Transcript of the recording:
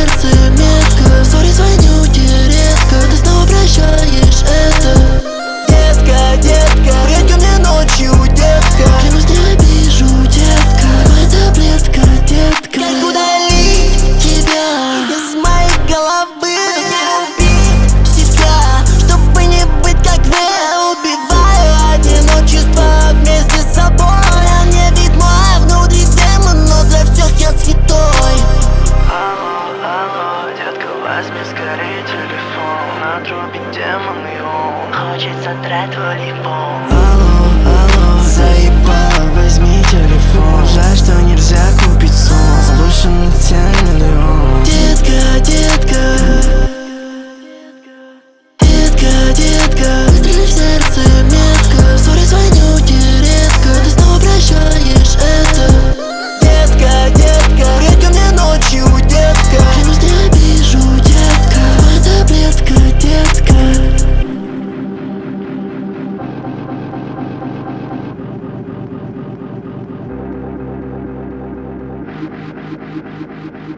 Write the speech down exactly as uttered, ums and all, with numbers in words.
сердце метка. Сори, звоню тебе редко, ты снова прощаешь это. Детка, детка, приедь ко мне ночью, детка. Клянусь, не обижу, детка. Твоя таблетка, детка. Как удалить тебя из моей головы? Не убить себя, чтобы не быть как вы. Убиваю одиночество вместе с собой. Я не вид мой, внутри демон, но для всех я святой. Алло, алло, детка, возьми скорее телефон. Отрубить демон и он хочет содрать твой телефон. Алло, алло, заебала, возьми телефон. Жаль, что нельзя купить сон. Сброшенных тянет миллион. Детка, детка, детка, детка, выстрели в сердце метка. Сори, звоню тебе редко, ты снова прощаешь это. Детка, детка, приедь ко мне ночью, детка. Клянусь, не обижу, детка. Твоя таблетка, детка. Thank you.